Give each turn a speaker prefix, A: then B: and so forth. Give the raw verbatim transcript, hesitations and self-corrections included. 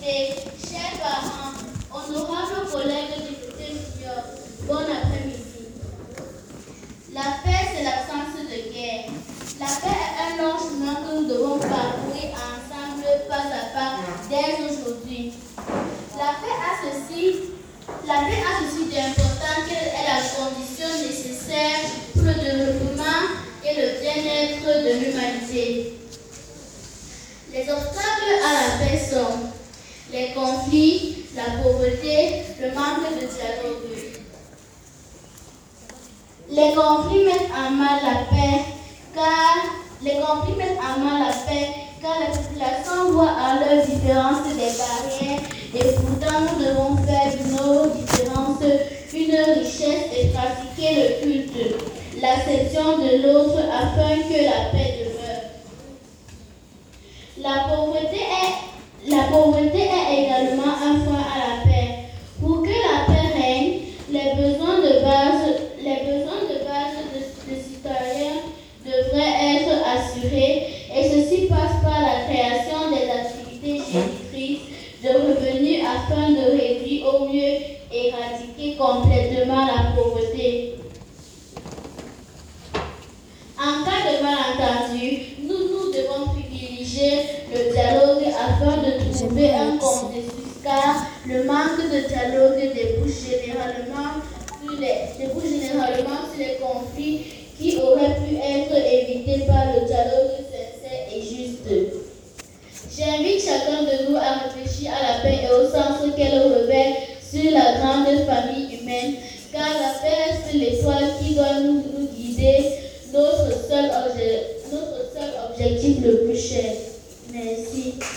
A: députés, chers parents, honorables collègues députés juniors, bon après-midi. La paix, c'est l'absence de guerre. La paix est un long chemin que nous devons parcourir ensemble, pas à pas, dès aujourd'hui. La paix a ceci, la paix a ceci d'important qu'elle est la condition nécessaire pour le développement et le bien-être de l'humanité. Les obstacles à la paix sont les conflits, la pauvreté, le manque de dialogue. Les conflits mettent à mal la paix, car les conflits mettent à mal la paix, car la population voit à leur différence des barrières, et pourtant nous devons faire de nos différences une richesse et pratiquer le culte, l'acceptation de l'autre afin que la paix demeure. La pauvreté est, la pauvreté est également un frein à la paix. Pour que la paix règne, les besoins de base, les besoins de base des de citoyens devraient être assurés, et ceci passe par la création des activités génératrices de revenus afin de réduire au mieux et éradiquer complètement la pauvreté. En cas de malentendu, nous, nous devons privilégier le dialogue afin de trouver un consensus, car le manque de dialogue débouche généralement sur les, débouche généralement sur les conflits qui auraient pu être évités par le dialogue sincère et juste. J'invite chacun de nous à réfléchir à la paix et au sens qu'elle revêt sur la grande famille humaine, car la paix reste l'étoile qui doit nous, nous guider, notre seul, obje- notre seul objectif le plus cher. Merci.